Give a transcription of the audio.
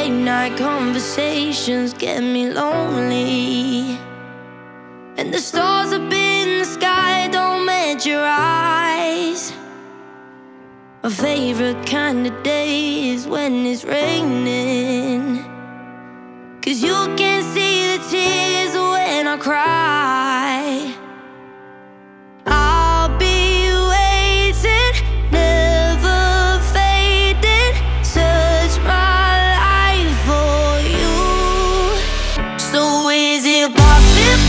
late night conversations get me lonely, and the stars up in the sky don't match your eyes. My favorite kind of day is when it's raining, 'cause you can see the tears when I cry. I'll be waiting, never fading, search my life for you. So is it possible